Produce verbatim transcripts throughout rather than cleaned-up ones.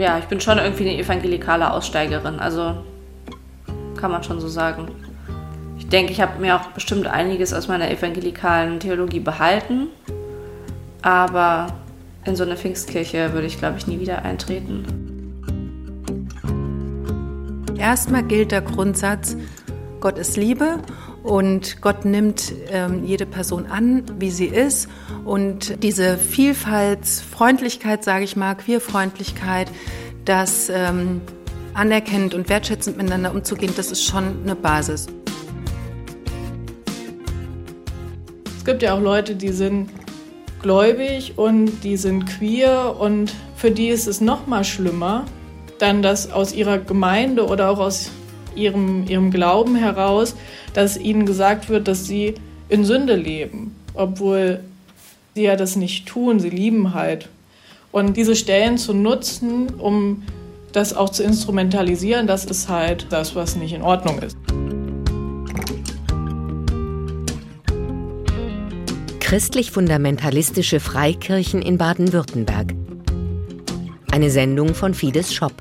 ja, ich bin schon irgendwie eine evangelikale Aussteigerin, also kann man schon so sagen. Ich denke, ich habe mir auch bestimmt einiges aus meiner evangelikalen Theologie behalten, aber in so eine Pfingstkirche würde ich, glaube ich, nie wieder eintreten. Erstmal gilt der Grundsatz, Gott ist Liebe und Gott nimmt ähm, jede Person an, wie sie ist. Und diese Vielfaltsfreundlichkeit, sage ich mal, Queerfreundlichkeit, das ähm, anerkennend und wertschätzend miteinander umzugehen, das ist schon eine Basis. Es gibt ja auch Leute, die sind gläubig und die sind queer und für die ist es noch mal schlimmer, dann das aus ihrer Gemeinde oder auch aus ihrem, ihrem Glauben heraus, dass ihnen gesagt wird, dass sie in Sünde leben, obwohl sie ja das nicht tun, sie lieben halt. Und diese Stellen zu nutzen, um das auch zu instrumentalisieren, das ist halt das, was nicht in Ordnung ist. Christlich-fundamentalistische Freikirchen in Baden-Württemberg. Eine Sendung von Fides Shop.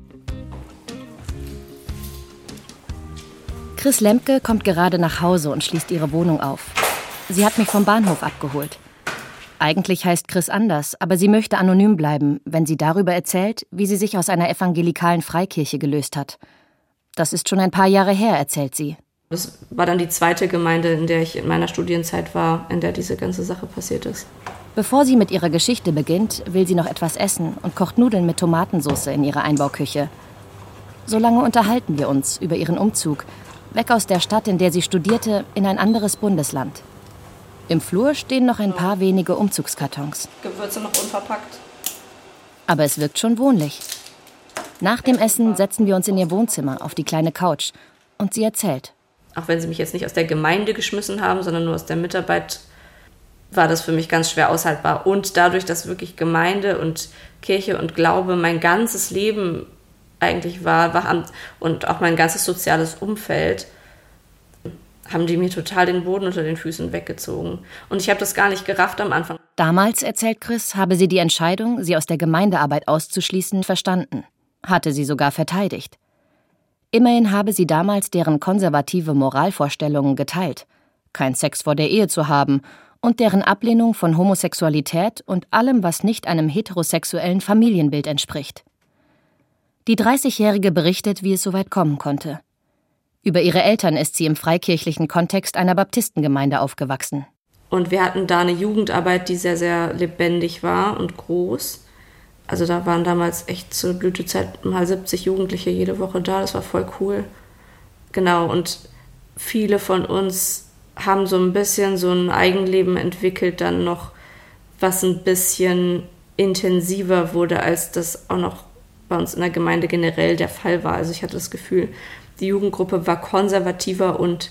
Chris Lemke kommt gerade nach Hause und schließt ihre Wohnung auf. Sie hat mich vom Bahnhof abgeholt. Eigentlich heißt Chris anders, aber sie möchte anonym bleiben, wenn sie darüber erzählt, wie sie sich aus einer evangelikalen Freikirche gelöst hat. Das ist schon ein paar Jahre her, erzählt sie. Das war dann die zweite Gemeinde, in der ich in meiner Studienzeit war, in der diese ganze Sache passiert ist. Bevor sie mit ihrer Geschichte beginnt, will sie noch etwas essen und kocht Nudeln mit Tomatensauce in ihrer Einbauküche. Solange unterhalten wir uns über ihren Umzug, weg aus der Stadt, in der sie studierte, in ein anderes Bundesland. Im Flur stehen noch ein paar wenige Umzugskartons. Gewürze noch unverpackt. Aber es wirkt schon wohnlich. Nach dem Essen setzen wir uns in ihr Wohnzimmer auf die kleine Couch und sie erzählt. Auch wenn sie mich jetzt nicht aus der Gemeinde geschmissen haben, sondern nur aus der Mitarbeit, war das für mich ganz schwer aushaltbar. Und dadurch, dass wirklich Gemeinde und Kirche und Glaube mein ganzes Leben eigentlich war, war und auch mein ganzes soziales Umfeld, haben die mir total den Boden unter den Füßen weggezogen. Und ich habe das gar nicht gerafft am Anfang. Damals, erzählt Chris, habe sie die Entscheidung, sie aus der Gemeindearbeit auszuschließen, verstanden. Hatte sie sogar verteidigt. Immerhin habe sie damals deren konservative Moralvorstellungen geteilt, kein Sex vor der Ehe zu haben und deren Ablehnung von Homosexualität und allem, was nicht einem heterosexuellen Familienbild entspricht. Die dreißigjährige berichtet, wie es soweit kommen konnte. Über ihre Eltern ist sie im freikirchlichen Kontext einer Baptistengemeinde aufgewachsen. Und wir hatten da eine Jugendarbeit, die sehr, sehr lebendig war und groß. Also da waren damals echt zur Blütezeit mal siebzig Jugendliche jede Woche da, das war voll cool. Genau, und viele von uns haben so ein bisschen so ein Eigenleben entwickelt dann noch, was ein bisschen intensiver wurde, als das auch noch bei uns in der Gemeinde generell der Fall war. Also ich hatte das Gefühl, die Jugendgruppe war konservativer und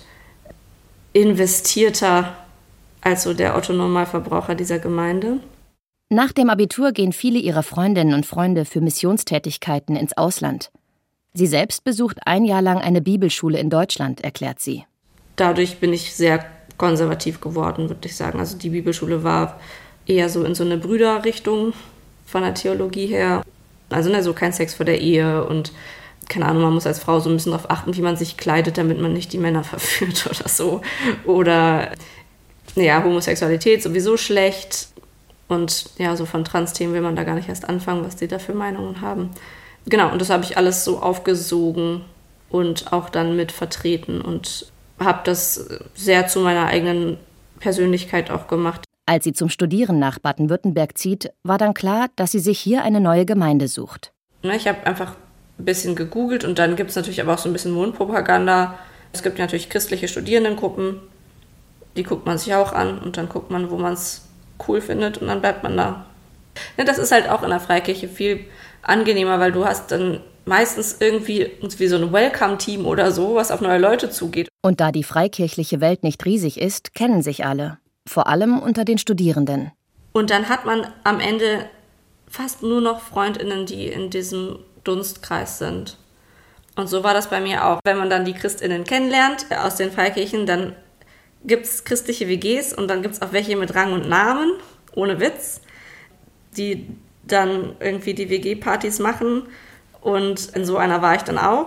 investierter als so der Otto-Normalverbraucher dieser Gemeinde. Nach dem Abitur gehen viele ihrer Freundinnen und Freunde für Missionstätigkeiten ins Ausland. Sie selbst besucht ein Jahr lang eine Bibelschule in Deutschland, erklärt sie. Dadurch bin ich sehr konservativ geworden, würde ich sagen. Also die Bibelschule war eher so in so eine Brüderrichtung von der Theologie her. Also ne, so kein Sex vor der Ehe und keine Ahnung, man muss als Frau so ein bisschen darauf achten, wie man sich kleidet, damit man nicht die Männer verführt oder so. Oder ja, Homosexualität sowieso schlecht. Und ja, so von Trans-Themen will man da gar nicht erst anfangen, was die da für Meinungen haben. Genau, und das habe ich alles so aufgesogen und auch dann mit vertreten und habe das sehr zu meiner eigenen Persönlichkeit auch gemacht. Als sie zum Studieren nach Baden-Württemberg zieht, war dann klar, dass sie sich hier eine neue Gemeinde sucht. Ich habe einfach ein bisschen gegoogelt und dann gibt es natürlich aber auch so ein bisschen Mundpropaganda. Es gibt natürlich christliche Studierendengruppen, die guckt man sich auch an und dann guckt man, wo man es cool findet und dann bleibt man da. Das ist halt auch in der Freikirche viel angenehmer, weil du hast dann meistens irgendwie wie so ein Welcome-Team oder so, was auf neue Leute zugeht. Und da die freikirchliche Welt nicht riesig ist, kennen sich alle. Vor allem unter den Studierenden. Und dann hat man am Ende fast nur noch FreundInnen, die in diesem Dunstkreis sind. Und so war das bei mir auch. Wenn man dann die ChristInnen kennenlernt aus den Freikirchen, dann gibt es christliche W Gs und dann gibt es auch welche mit Rang und Namen, ohne Witz, die dann irgendwie die W G-Partys machen. Und in so einer war ich dann auch.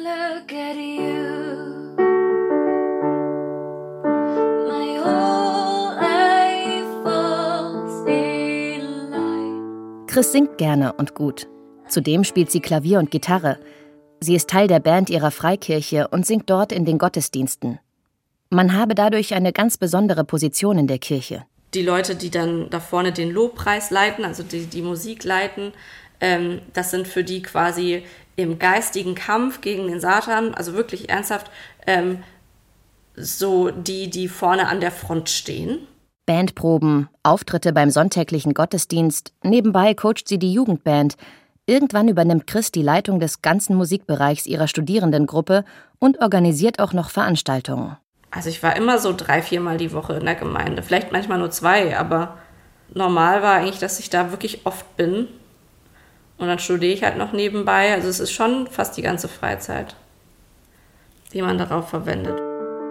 Chris singt gerne und gut. Zudem spielt sie Klavier und Gitarre. Sie ist Teil der Band ihrer Freikirche und singt dort in den Gottesdiensten. Man habe dadurch eine ganz besondere Position in der Kirche. Die Leute, die dann da vorne den Lobpreis leiten, also die, die Musik leiten, ähm, das sind für die quasi im geistigen Kampf gegen den Satan, also wirklich ernsthaft, ähm, so die, die vorne an der Front stehen. Bandproben, Auftritte beim sonntäglichen Gottesdienst, nebenbei coacht sie die Jugendband. Irgendwann übernimmt Chris die Leitung des ganzen Musikbereichs ihrer Studierendengruppe und organisiert auch noch Veranstaltungen. Also ich war immer so drei, viermal die Woche in der Gemeinde, vielleicht manchmal nur zwei, aber normal war eigentlich, dass ich da wirklich oft bin. Und dann studiere ich halt noch nebenbei, also es ist schon fast die ganze Freizeit, die man darauf verwendet.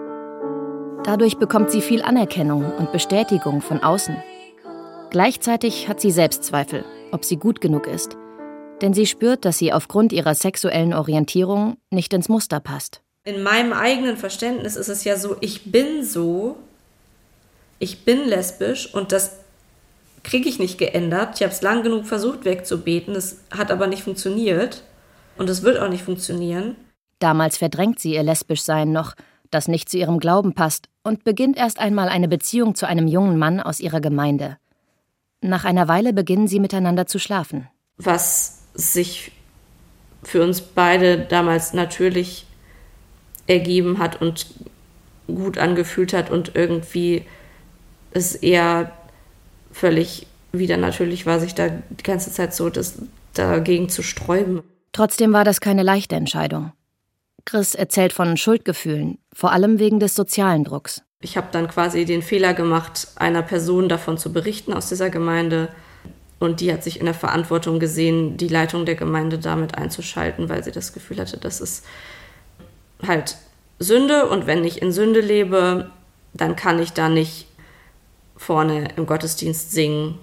Dadurch bekommt sie viel Anerkennung und Bestätigung von außen. Gleichzeitig hat sie Selbstzweifel, ob sie gut genug ist. Denn sie spürt, dass sie aufgrund ihrer sexuellen Orientierung nicht ins Muster passt. In meinem eigenen Verständnis ist es ja so, ich bin so, ich bin lesbisch und das kriege ich nicht geändert. Ich habe es lang genug versucht wegzubeten, es hat aber nicht funktioniert und es wird auch nicht funktionieren. Damals verdrängt sie ihr Lesbischsein noch, das nicht zu ihrem Glauben passt, und beginnt erst einmal eine Beziehung zu einem jungen Mann aus ihrer Gemeinde. Nach einer Weile beginnen sie miteinander zu schlafen. Was sich für uns beide damals natürlich ergeben hat und gut angefühlt hat und irgendwie es eher völlig wieder natürlich war, sich da die ganze Zeit so das dagegen zu sträuben. Trotzdem war das keine leichte Entscheidung. Chris erzählt von Schuldgefühlen, vor allem wegen des sozialen Drucks. Ich habe dann quasi den Fehler gemacht, einer Person davon zu berichten aus dieser Gemeinde. Und die hat sich in der Verantwortung gesehen, die Leitung der Gemeinde damit einzuschalten, weil sie das Gefühl hatte, das ist halt Sünde. Und wenn ich in Sünde lebe, dann kann ich da nicht vorne im Gottesdienst singen,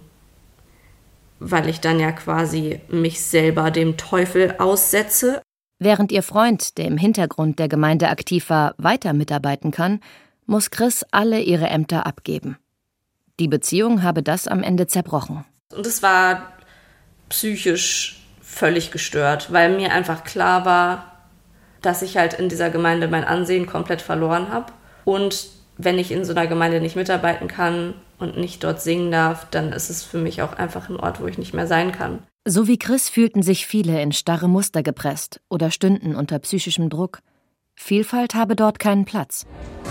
weil ich dann ja quasi mich selber dem Teufel aussetze. Während ihr Freund, der im Hintergrund der Gemeinde aktiv war, weiter mitarbeiten kann, muss Chris alle ihre Ämter abgeben. Die Beziehung habe das am Ende zerbrochen. Und es war psychisch völlig gestört, weil mir einfach klar war, dass ich halt in dieser Gemeinde mein Ansehen komplett verloren habe. Und wenn ich in so einer Gemeinde nicht mitarbeiten kann und nicht dort singen darf, dann ist es für mich auch einfach ein Ort, wo ich nicht mehr sein kann. So wie Chris fühlten sich viele in starre Muster gepresst oder stünden unter psychischem Druck. Vielfalt habe dort keinen Platz.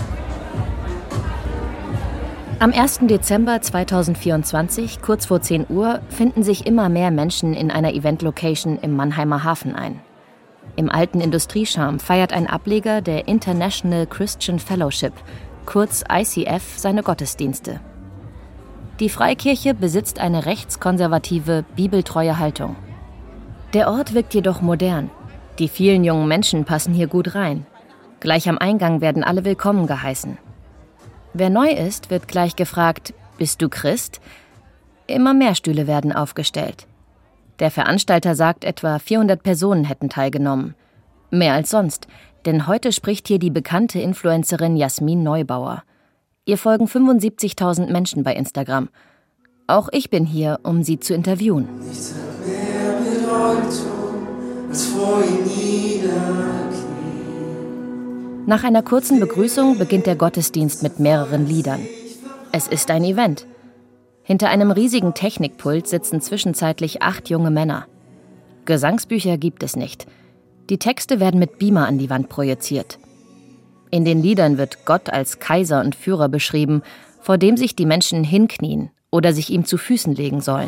Am ersten Dezember zweitausendvierundzwanzig, kurz vor zehn Uhr, finden sich immer mehr Menschen in einer Event-Location im Mannheimer Hafen ein. Im alten Industriescham feiert ein Ableger der International Christian Fellowship, kurz I C F, seine Gottesdienste. Die Freikirche besitzt eine rechtskonservative, bibeltreue Haltung. Der Ort wirkt jedoch modern. Die vielen jungen Menschen passen hier gut rein. Gleich am Eingang werden alle willkommen geheißen. Wer neu ist, wird gleich gefragt, bist du Christ? Immer mehr Stühle werden aufgestellt. Der Veranstalter sagt, etwa vierhundert Personen hätten teilgenommen. Mehr als sonst, denn heute spricht hier die bekannte Influencerin Jasmin Neubauer. Ihr folgen fünfundsiebzigtausend Menschen bei Instagram. Auch ich bin hier, um sie zu interviewen. Nichts hat mehr Bedeutung, als vor ihm niederknien. Nach einer kurzen Begrüßung beginnt der Gottesdienst mit mehreren Liedern. Es ist ein Event. Hinter einem riesigen Technikpult sitzen zwischenzeitlich acht junge Männer. Gesangsbücher gibt es nicht. Die Texte werden mit Beamer an die Wand projiziert. In den Liedern wird Gott als Kaiser und Führer beschrieben, vor dem sich die Menschen hinknien oder sich ihm zu Füßen legen sollen.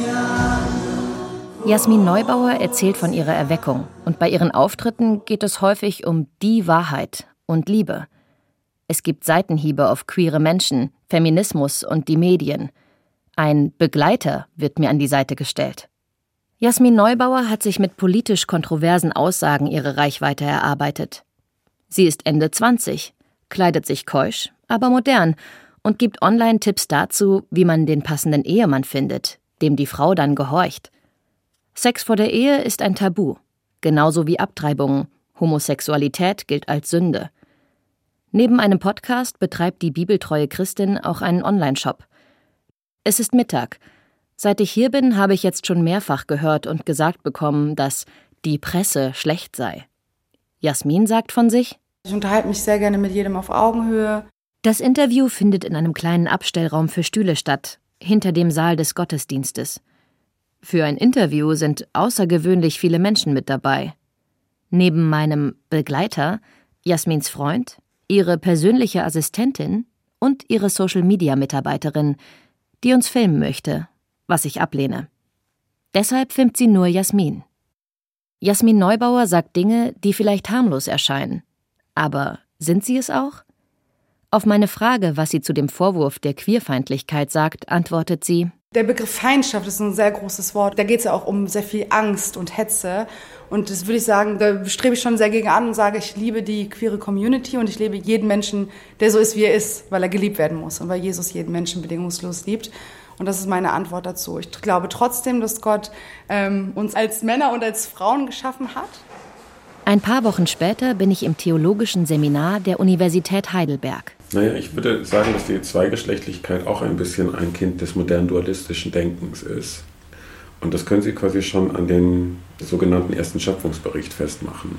Jasmin Neubauer erzählt von ihrer Erweckung und bei ihren Auftritten geht es häufig um die Wahrheit und Liebe. Es gibt Seitenhiebe auf queere Menschen, Feminismus und die Medien. Ein Begleiter wird mir an die Seite gestellt. Jasmin Neubauer hat sich mit politisch kontroversen Aussagen ihre Reichweite erarbeitet. Sie ist Ende zwanzig, kleidet sich keusch, aber modern und gibt Online-Tipps dazu, wie man den passenden Ehemann findet, dem die Frau dann gehorcht. Sex vor der Ehe ist ein Tabu, genauso wie Abtreibungen. Homosexualität gilt als Sünde. Neben einem Podcast betreibt die bibeltreue Christin auch einen Online-Shop. Es ist Mittag. Seit ich hier bin, habe ich jetzt schon mehrfach gehört und gesagt bekommen, dass die Presse schlecht sei. Jasmin sagt von sich: Ich unterhalte mich sehr gerne mit jedem auf Augenhöhe. Das Interview findet in einem kleinen Abstellraum für Stühle statt, hinter dem Saal des Gottesdienstes. Für ein Interview sind außergewöhnlich viele Menschen mit dabei. Neben meinem Begleiter, Jasmins Freund, ihre persönliche Assistentin und ihre Social-Media-Mitarbeiterin, die uns filmen möchte, was ich ablehne. Deshalb filmt sie nur Jasmin. Jasmin Neubauer sagt Dinge, die vielleicht harmlos erscheinen. Aber sind sie es auch? Auf meine Frage, was sie zu dem Vorwurf der Queerfeindlichkeit sagt, antwortet sie: Der Begriff Feindschaft ist ein sehr großes Wort. Da geht es ja auch um sehr viel Angst und Hetze. Und das würde ich sagen, da strebe ich schon sehr gegen an und sage, ich liebe die queere Community und ich liebe jeden Menschen, der so ist, wie er ist, weil er geliebt werden muss und weil Jesus jeden Menschen bedingungslos liebt. Und das ist meine Antwort dazu. Ich glaube trotzdem, dass Gott ähm, uns als Männer und als Frauen geschaffen hat. Ein paar Wochen später bin ich im theologischen Seminar der Universität Heidelberg. Naja, ich würde sagen, dass die Zweigeschlechtlichkeit auch ein bisschen ein Kind des modernen dualistischen Denkens ist. Und das können Sie quasi schon an dem sogenannten ersten Schöpfungsbericht festmachen.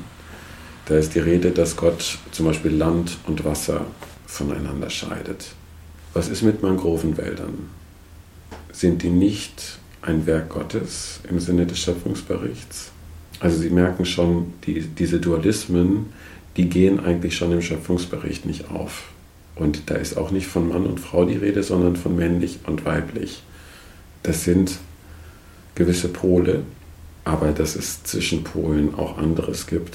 Da ist die Rede, dass Gott zum Beispiel Land und Wasser voneinander scheidet. Was ist mit Mangrovenwäldern? Sind die nicht ein Werk Gottes im Sinne des Schöpfungsberichts? Also Sie merken schon, die, diese Dualismen, die gehen eigentlich schon im Schöpfungsbericht nicht auf. Und da ist auch nicht von Mann und Frau die Rede, sondern von männlich und weiblich. Das sind gewisse Pole, aber dass es zwischen Polen auch anderes gibt,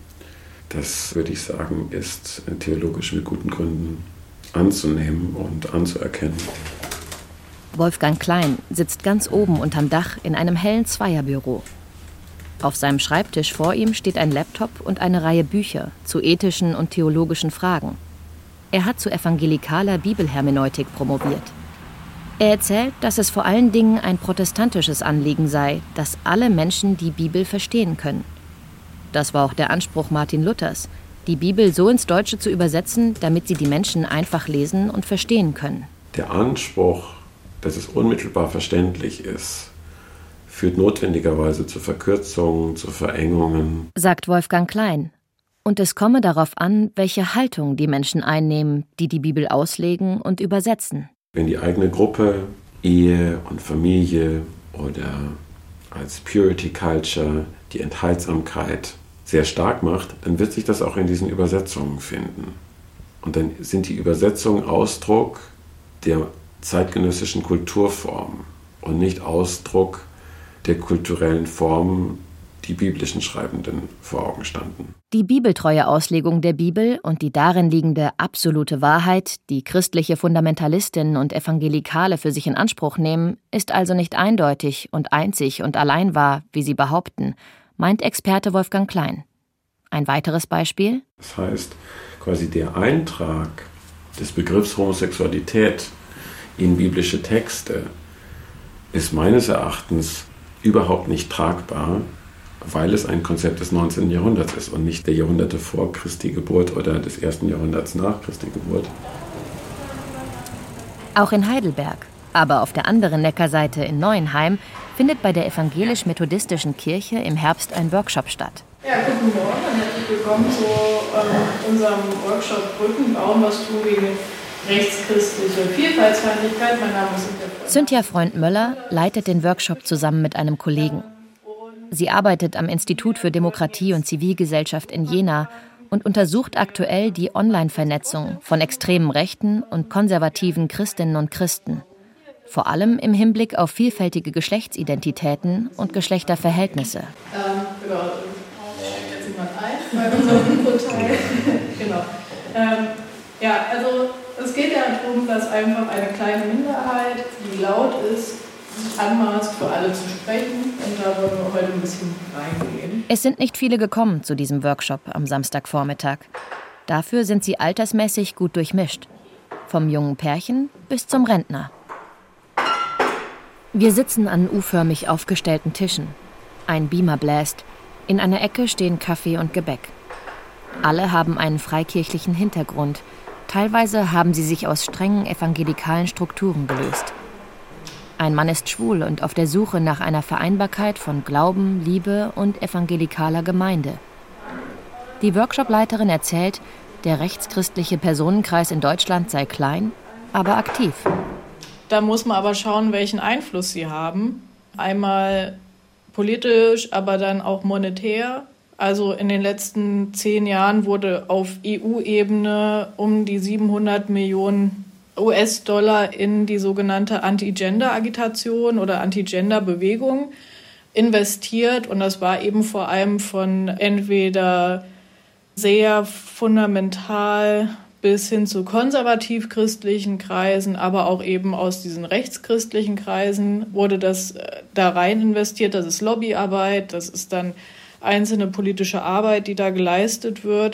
das würde ich sagen, ist theologisch mit guten Gründen anzunehmen und anzuerkennen. Wolfgang Klein sitzt ganz oben unterm Dach in einem hellen Zweierbüro. Auf seinem Schreibtisch vor ihm steht ein Laptop und eine Reihe Bücher zu ethischen und theologischen Fragen. Er hat zu evangelikaler Bibelhermeneutik promoviert. Er erzählt, dass es vor allen Dingen ein protestantisches Anliegen sei, dass alle Menschen die Bibel verstehen können. Das war auch der Anspruch Martin Luthers, die Bibel so ins Deutsche zu übersetzen, damit sie die Menschen einfach lesen und verstehen können. Der Anspruch, dass es unmittelbar verständlich ist, führt notwendigerweise zu Verkürzungen, zu Verengungen, sagt Wolfgang Klein. Und es komme darauf an, welche Haltung die Menschen einnehmen, die die Bibel auslegen und übersetzen. Wenn die eigene Gruppe Ehe und Familie oder als Purity Culture die Enthaltsamkeit sehr stark macht, dann wird sich das auch in diesen Übersetzungen finden. Und dann sind die Übersetzungen Ausdruck der zeitgenössischen Kulturform und nicht Ausdruck der kulturellen Form, die biblischen Schreibenden vor Augen standen. Die bibeltreue Auslegung der Bibel und die darin liegende absolute Wahrheit, die christliche Fundamentalistinnen und Evangelikale für sich in Anspruch nehmen, ist also nicht eindeutig und einzig und allein wahr, wie sie behaupten, meint Experte Wolfgang Klein. Ein weiteres Beispiel? Das heißt, quasi der Eintrag des Begriffs Homosexualität in biblische Texte ist meines Erachtens überhaupt nicht tragbar, weil es ein Konzept des neunzehnten Jahrhunderts ist und nicht der Jahrhunderte vor Christi Geburt oder des ersten Jahrhunderts nach Christi Geburt. Auch in Heidelberg, aber auf der anderen Neckarseite in Neuenheim, findet bei der evangelisch-methodistischen Kirche im Herbst ein Workshop statt. Ja, guten Morgen und herzlich willkommen zu ähm, unserem Workshop Brücken bauen, was tun gegen rechtschristliche Vielfaltsfeindlichkeit. Mein Name ist Cynthia Freund. Cynthia Freund-Möller leitet den Workshop zusammen mit einem Kollegen. Sie arbeitet am Institut für Demokratie und Zivilgesellschaft in Jena und untersucht aktuell die Online-Vernetzung von extremen Rechten und konservativen Christinnen und Christen. Vor allem im Hinblick auf vielfältige Geschlechtsidentitäten und Geschlechterverhältnisse. Ähm, genau, jetzt jemand ein bei unserem Infoteil. Genau. Ähm, ja, also es geht ja darum, dass einfach eine kleine Minderheit, die laut ist, sich anmaßt, für alle zu sprechen. Und da wollen wir heute ein bisschen reingehen. Es sind nicht viele gekommen zu diesem Workshop am Samstagvormittag. Dafür sind sie altersmäßig gut durchmischt. Vom jungen Pärchen bis zum Rentner. Wir sitzen an U-förmig aufgestellten Tischen. Ein Beamer bläst. In einer Ecke stehen Kaffee und Gebäck. Alle haben einen freikirchlichen Hintergrund. Teilweise haben sie sich aus strengen evangelikalen Strukturen gelöst. Ein Mann ist schwul und auf der Suche nach einer Vereinbarkeit von Glauben, Liebe und evangelikaler Gemeinde. Die Workshopleiterin erzählt, der rechtschristliche Personenkreis in Deutschland sei klein, aber aktiv. Da muss man aber schauen, welchen Einfluss sie haben. Einmal politisch, aber dann auch monetär. Also in den letzten zehn Jahren wurde auf E U-Ebene um die siebenhundert Millionen U S-Dollar in die sogenannte Anti-Gender-Agitation oder Anti-Gender-Bewegung investiert. Und das war eben vor allem von entweder sehr fundamental bis hin zu konservativ-christlichen Kreisen, aber auch eben aus diesen rechtschristlichen Kreisen wurde das da rein investiert. Das ist Lobbyarbeit, das ist dann einzelne politische Arbeit, die da geleistet wird.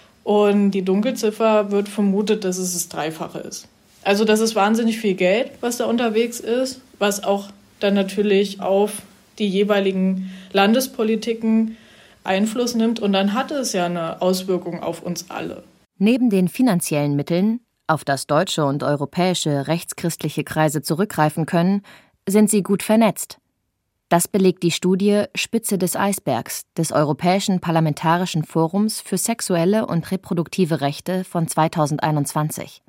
Und die Dunkelziffer wird vermutet, dass es das Dreifache ist. Also das ist wahnsinnig viel Geld, was da unterwegs ist, was auch dann natürlich auf die jeweiligen Landespolitiken Einfluss nimmt. Und dann hat es ja eine Auswirkung auf uns alle. Neben den finanziellen Mitteln, auf das deutsche und europäische rechtschristliche Kreise zurückgreifen können, sind sie gut vernetzt. Das belegt die Studie Spitze des Eisbergs des Europäischen Parlamentarischen Forums für sexuelle und reproduktive Rechte von zweitausendeinundzwanzig.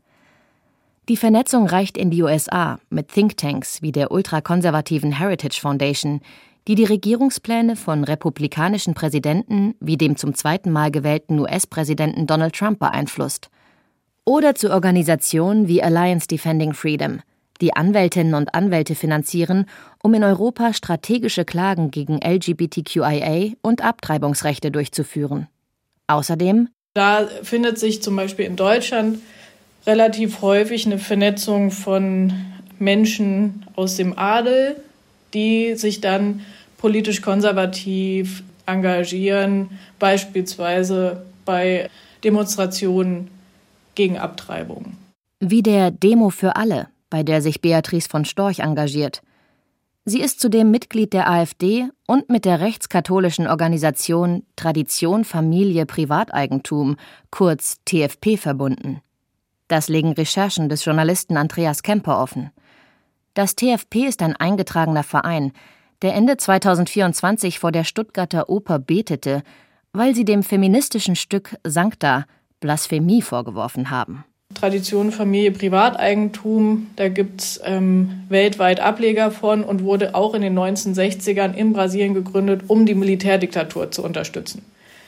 Die Vernetzung reicht in die U S A mit Thinktanks wie der ultrakonservativen Heritage Foundation, die die Regierungspläne von republikanischen Präsidenten wie dem zum zweiten Mal gewählten U S-Präsidenten Donald Trump beeinflusst. Oder zu Organisationen wie Alliance Defending Freedom, die Anwältinnen und Anwälte finanzieren, um in Europa strategische Klagen gegen L G B T Q I A und Abtreibungsrechte durchzuführen. Außerdem: Da findet sich zum Beispiel in Deutschland relativ häufig eine Vernetzung von Menschen aus dem Adel, die sich dann politisch konservativ engagieren, beispielsweise bei Demonstrationen gegen Abtreibung. Wie der Demo für alle, bei der sich Beatrice von Storch engagiert. Sie ist zudem Mitglied der AfD und mit der rechtskatholischen Organisation Tradition, Familie, Privateigentum, kurz T F P, verbunden. Das legen Recherchen des Journalisten Andreas Kemper offen. Das T F P ist ein eingetragener Verein, der Ende zweitausendvierundzwanzig vor der Stuttgarter Oper betete, weil sie dem feministischen Stück Sancta Blasphemie vorgeworfen haben. Tradition, Familie, Privateigentum, da gibt es ähm, weltweit Ableger von und wurde auch in den neunzehnhundertsechzigern in Brasilien gegründet, um die Militärdiktatur zu unterstützen.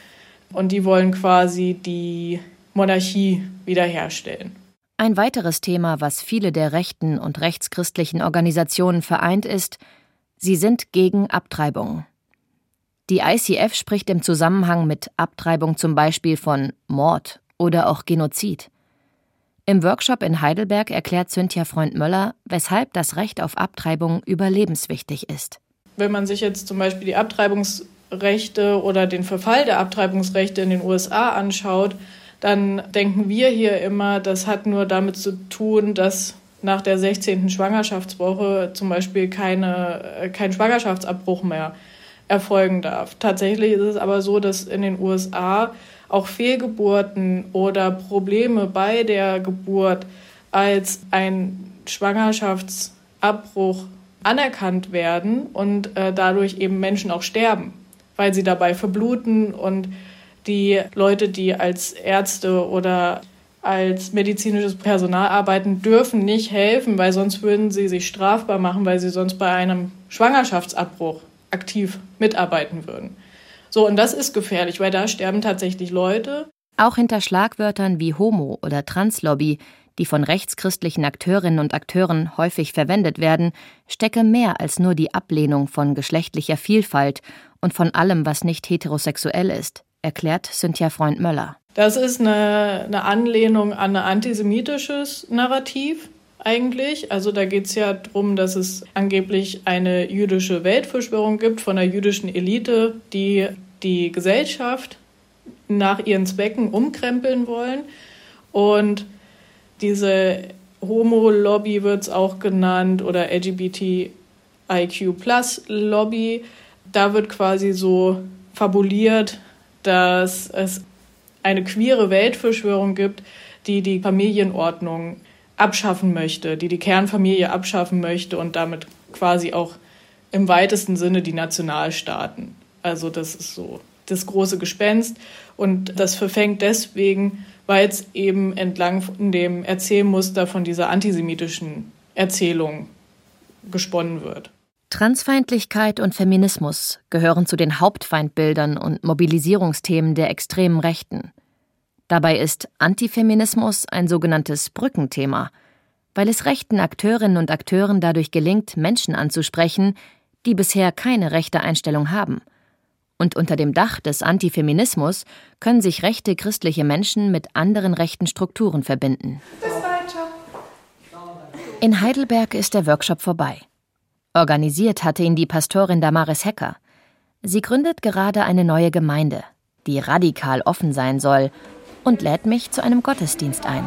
Und die wollen quasi die Monarchie wiederherstellen. Ein weiteres Thema, was viele der rechten und rechtschristlichen Organisationen vereint, ist: Sie sind gegen Abtreibung. Die I C F spricht im Zusammenhang mit Abtreibung zum Beispiel von Mord oder auch Genozid. Im Workshop in Heidelberg erklärt Cynthia Freund-Möller, weshalb das Recht auf Abtreibung überlebenswichtig ist. Wenn man sich jetzt zum Beispiel die Abtreibungsrechte oder den Verfall der Abtreibungsrechte in den U S A anschaut, dann denken wir hier immer, das hat nur damit zu tun, dass nach der sechzehnten Schwangerschaftswoche zum Beispiel keine, kein Schwangerschaftsabbruch mehr erfolgen darf. Tatsächlich ist es aber so, dass in den U S A auch Fehlgeburten oder Probleme bei der Geburt als ein Schwangerschaftsabbruch anerkannt werden und äh, dadurch eben Menschen auch sterben, weil sie dabei verbluten und die Leute, die als Ärzte oder als medizinisches Personal arbeiten, dürfen nicht helfen, weil sonst würden sie sich strafbar machen, weil sie sonst bei einem Schwangerschaftsabbruch aktiv mitarbeiten würden. So, und das ist gefährlich, weil da sterben tatsächlich Leute. Auch hinter Schlagwörtern wie Homo- oder Translobby, die von rechtschristlichen Akteurinnen und Akteuren häufig verwendet werden, stecke mehr als nur die Ablehnung von geschlechtlicher Vielfalt und von allem, was nicht heterosexuell ist, erklärt Cynthia Freund-Möller. Das ist eine, eine Anlehnung an ein antisemitisches Narrativ eigentlich. Also da geht es ja darum, dass es angeblich eine jüdische Weltverschwörung gibt von der jüdischen Elite, die die Gesellschaft nach ihren Zwecken umkrempeln wollen. Und diese Homo-Lobby wird es auch genannt oder L G B T I Q Plus Lobby. Da wird quasi so fabuliert, dass es eine queere Weltverschwörung gibt, die die Familienordnung abschaffen möchte, die die Kernfamilie abschaffen möchte und damit quasi auch im weitesten Sinne die Nationalstaaten. Also das ist so das große Gespenst und das verfängt deswegen, weil es eben entlang von dem Erzählmuster von dieser antisemitischen Erzählung gesponnen wird. Transfeindlichkeit und Feminismus gehören zu den Hauptfeindbildern und Mobilisierungsthemen der extremen Rechten. Dabei ist Antifeminismus ein sogenanntes Brückenthema, weil es rechten Akteurinnen und Akteuren dadurch gelingt, Menschen anzusprechen, die bisher keine rechte Einstellung haben. Und unter dem Dach des Antifeminismus können sich rechte christliche Menschen mit anderen rechten Strukturen verbinden. In Heidelberg ist der Workshop vorbei. Organisiert hatte ihn die Pastorin Damaris Hecker. Sie gründet gerade eine neue Gemeinde, die radikal offen sein soll, und lädt mich zu einem Gottesdienst ein.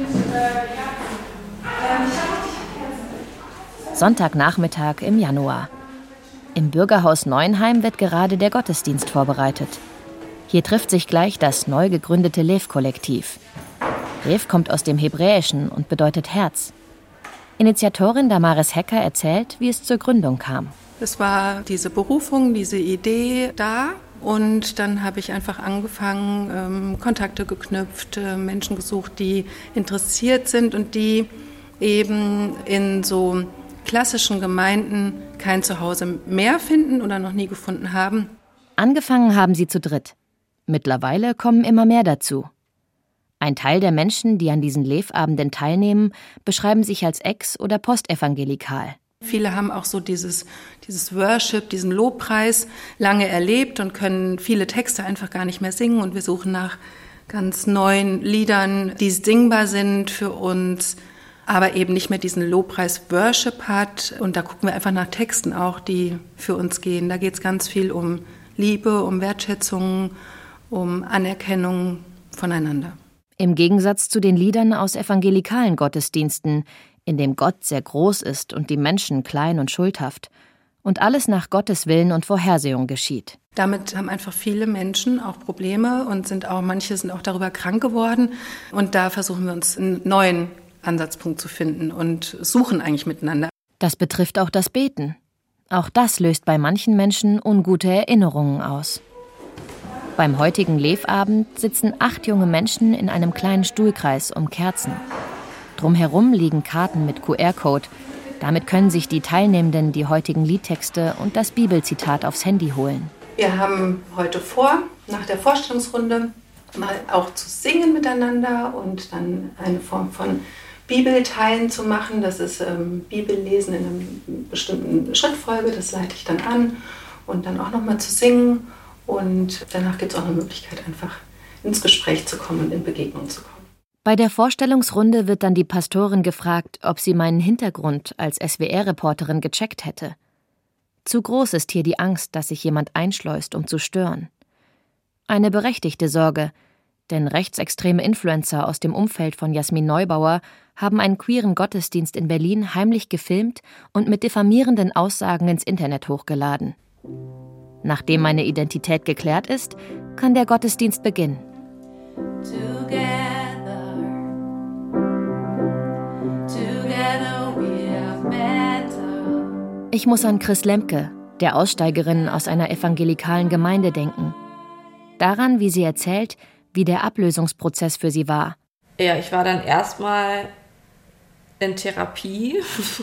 Sonntagnachmittag im Januar. Im Bürgerhaus Neuenheim wird gerade der Gottesdienst vorbereitet. Hier trifft sich gleich das neu gegründete Lev-Kollektiv. Lev kommt aus dem Hebräischen und bedeutet Herz. Initiatorin Damaris Hecker erzählt, wie es zur Gründung kam. Es war diese Berufung, diese Idee da. Und dann habe ich einfach angefangen, ähm, Kontakte geknüpft, äh, Menschen gesucht, die interessiert sind und die eben in so klassischen Gemeinden kein Zuhause mehr finden oder noch nie gefunden haben. Angefangen haben sie zu dritt. Mittlerweile kommen immer mehr dazu. Ein Teil der Menschen, die an diesen Lev-Abenden teilnehmen, beschreiben sich als ex- oder postevangelikal. Viele haben auch so dieses, dieses Worship, diesen Lobpreis lange erlebt und können viele Texte einfach gar nicht mehr singen. Und wir suchen nach ganz neuen Liedern, die singbar sind für uns, aber eben nicht mehr diesen Lobpreis-Worship hat. Und da gucken wir einfach nach Texten auch, die für uns gehen. Da geht es ganz viel um Liebe, um Wertschätzung, um Anerkennung voneinander. Im Gegensatz zu den Liedern aus evangelikalen Gottesdiensten, in dem Gott sehr groß ist und die Menschen klein und schuldhaft und alles nach Gottes Willen und Vorhersehung geschieht. Damit haben einfach viele Menschen auch Probleme und sind auch, manche sind auch darüber krank geworden. Und da versuchen wir uns einen neuen Ansatzpunkt zu finden und suchen eigentlich miteinander. Das betrifft auch das Beten. Auch das löst bei manchen Menschen ungute Erinnerungen aus. Beim heutigen Lev-Abend sitzen acht junge Menschen in einem kleinen Stuhlkreis um Kerzen. Drumherum liegen Karten mit Q R-Code. Damit können sich die Teilnehmenden die heutigen Liedtexte und das Bibelzitat aufs Handy holen. Wir haben heute vor, nach der Vorstellungsrunde, mal auch zu singen miteinander und dann eine Form von Bibelteilen zu machen. Das ist ähm, Bibellesen in einer bestimmten Schrittfolge, das leite ich dann an. Und dann auch nochmal zu singen. Und danach gibt es auch eine Möglichkeit, einfach ins Gespräch zu kommen und in Begegnung zu kommen. Bei der Vorstellungsrunde wird dann die Pastorin gefragt, ob sie meinen Hintergrund als S W R-Reporterin gecheckt hätte. Zu groß ist hier die Angst, dass sich jemand einschleust, um zu stören. Eine berechtigte Sorge, denn rechtsextreme Influencer aus dem Umfeld von Jasmin Neubauer haben einen queeren Gottesdienst in Berlin heimlich gefilmt und mit diffamierenden Aussagen ins Internet hochgeladen. Nachdem meine Identität geklärt ist, kann der Gottesdienst beginnen. Ich muss an Chris Lemke, der Aussteigerin aus einer evangelikalen Gemeinde, denken. Daran, wie sie erzählt, wie der Ablösungsprozess für sie war. Ja, ich war dann erstmal in Therapie.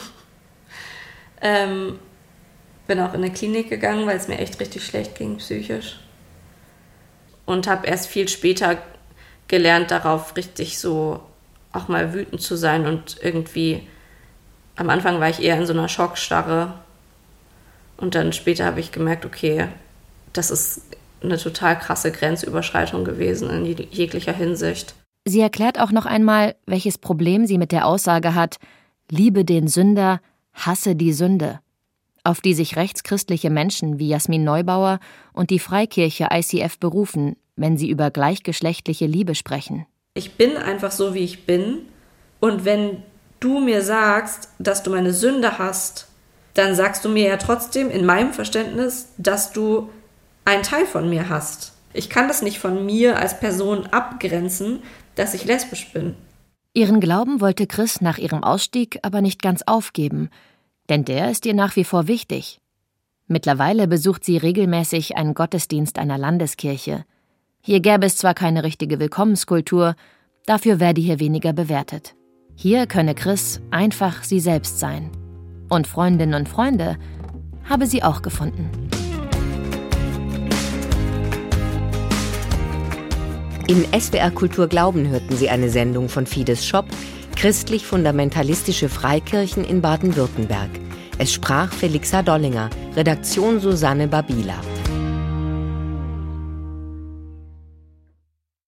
ähm, bin auch in eine Klinik gegangen, weil es mir echt richtig schlecht ging, psychisch. Und habe erst viel später gelernt, darauf richtig so auch mal wütend zu sein und irgendwie... Am Anfang war ich eher in so einer Schockstarre und dann später habe ich gemerkt, okay, das ist eine total krasse Grenzüberschreitung gewesen in jeglicher Hinsicht. Sie erklärt auch noch einmal, welches Problem sie mit der Aussage hat, liebe den Sünder, hasse die Sünde, auf die sich rechtschristliche Menschen wie Jasmin Neubauer und die Freikirche I C F berufen, wenn sie über gleichgeschlechtliche Liebe sprechen. Ich bin einfach so, wie ich bin und wenn du mir sagst, dass du meine Sünde hast, dann sagst du mir ja trotzdem in meinem Verständnis, dass du einen Teil von mir hast. Ich kann das nicht von mir als Person abgrenzen, dass ich lesbisch bin. Ihren Glauben wollte Chris nach ihrem Ausstieg aber nicht ganz aufgeben, denn der ist ihr nach wie vor wichtig. Mittlerweile besucht sie regelmäßig einen Gottesdienst einer Landeskirche. Hier gäbe es zwar keine richtige Willkommenskultur, dafür werde hier weniger bewertet. Hier könne Chris einfach sie selbst sein. Und Freundinnen und Freunde habe sie auch gefunden. In S W R Kultur Glauben hörten Sie eine Sendung von Fides Shop, christlich-fundamentalistische Freikirchen in Baden-Württemberg. Es sprach Felixa Dollinger, Redaktion Susanne Babila.